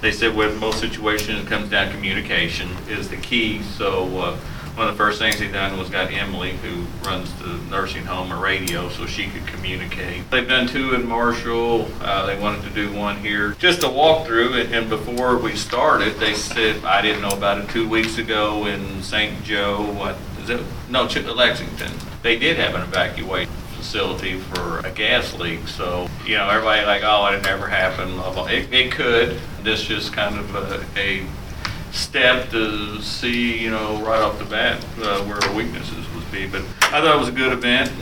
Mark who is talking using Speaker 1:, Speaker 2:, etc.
Speaker 1: they said with most situations, it comes down to communication is the key. So one of the first things they done was got Emily, who runs the nursing home, a radio so she could communicate. They've done 2 in Marshall. They wanted to do 1 here. Just a walkthrough, and before we started, they said, I didn't know about it 2 weeks ago in St. Joe, Lexington. They did have an evacuation facility for a gas leak. So, everybody like, oh, it never happened. It could. This just kind of a step to see, right off the bat where our weaknesses would be. But I thought it was a good event.